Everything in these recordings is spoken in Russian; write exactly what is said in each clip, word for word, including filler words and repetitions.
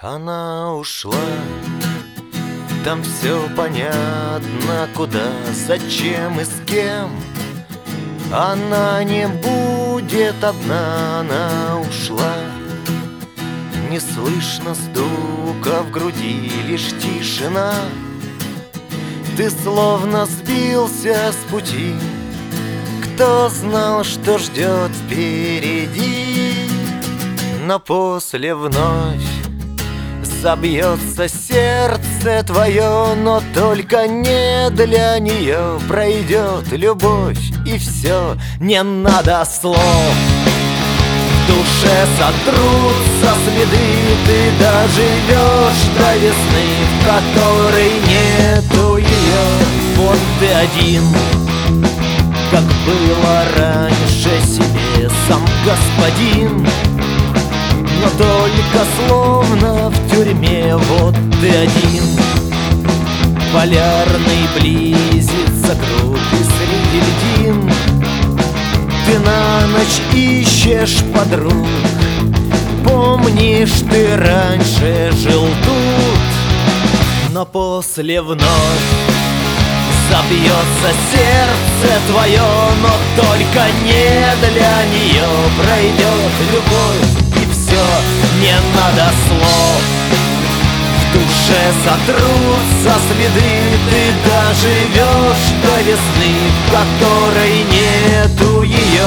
Она ушла, там все понятно, куда, зачем и с кем. Она не будет одна, она ушла. Не слышно стука в груди, лишь тишина. Ты словно сбился с пути. Кто знал, что ждет впереди? Но после вновь забьется сердце твое, но только не для нее. Пройдет любовь и все, не надо слов. В душе сотрутся следы, ты доживешь до весны, в которой нету ее. Вот ты один, как было раньше себе сам господин, но только словно в тюрьме. Вот ты один, полярный близится круг, и среди льдин ты на ночь ищешь подруг. Помнишь, ты раньше жил тут, но после вновь забьется сердце твое, но только не для нее. Пройдет любовь и все, не надо слов. В душе сотрутся следы, ты доживешь до весны, в которой нету ее.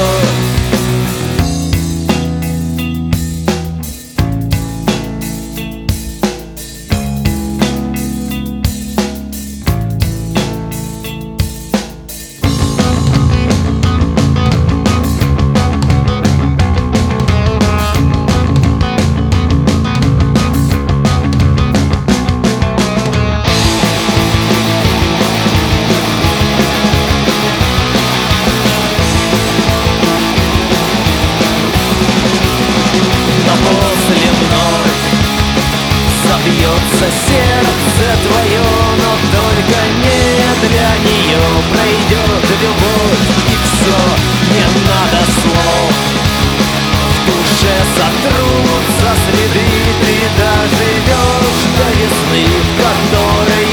Бьется сердце твое, но только не для нее. Пройдет любовь и все, не надо слов. В душе сотрутся следы, ты доживешь до весны, в которой